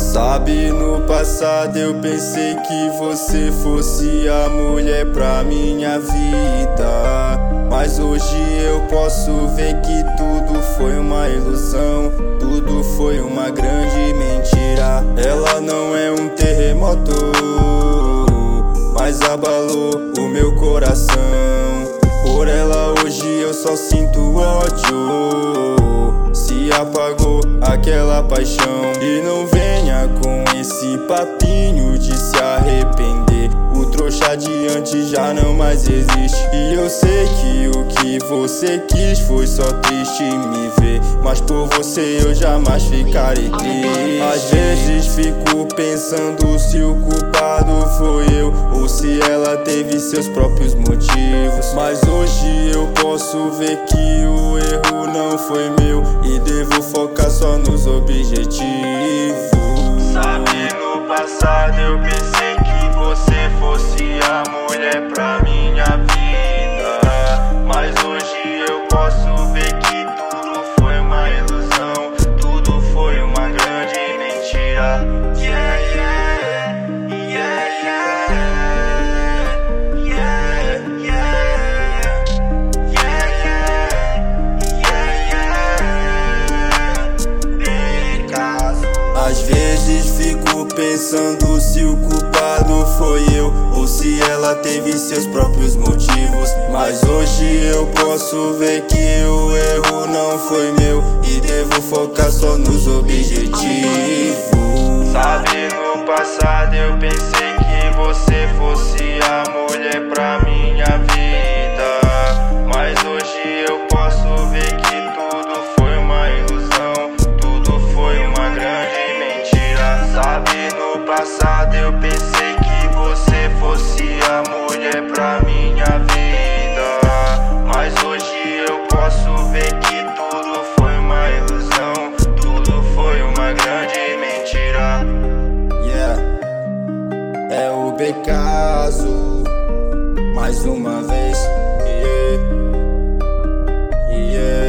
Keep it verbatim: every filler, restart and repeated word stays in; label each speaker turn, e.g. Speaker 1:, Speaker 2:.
Speaker 1: Sabe, no passado eu pensei que você fosse a mulher pra minha vida, mas hoje eu posso ver que tudo foi uma ilusão, tudo foi uma grande mentira. Ela não é um terremoto, mas abalou o meu coração. Por ela hoje eu só sinto ódio, se apagou aquela paixão. E não venha com esse papinho de se arrepender, o trouxa de antes já não mais existe. E eu sei que o que você quis foi só triste me ver, mas por você eu jamais ficarei triste. Às vezes fico pensando se o culpado foi eu ou se ela teve seus próprios motivos, mas hoje eu posso ver que o erro não foi meu e devo focar só nos objetivos. Sabe, no passado eu pensei que você fosse a mulher pra minha vida, mas hoje eu posso ver que tudo foi uma ilusão, tudo foi uma grande mentira. Yeah, yeah, yeah, yeah, yeah, yeah, yeah, yeah. Às vezes fico pensando se o culpado foi eu ou se ela teve seus próprios motivos, mas hoje eu posso ver que o erro não foi meu e devo focar só nos objetivos. Sabe, no passado eu pensei que você fosse a mulher pra minha vida, mas hoje eu posso ver que tudo foi uma ilusão, tudo foi uma grande mentira. Sabe, no passado eu pensei que você fosse a mulher pra minha vida, mas hoje eu posso ver que tudo foi uma ilusão, tudo foi uma grande mentira. Yeah, é o Becaso, mais uma vez. Yeah, yeah.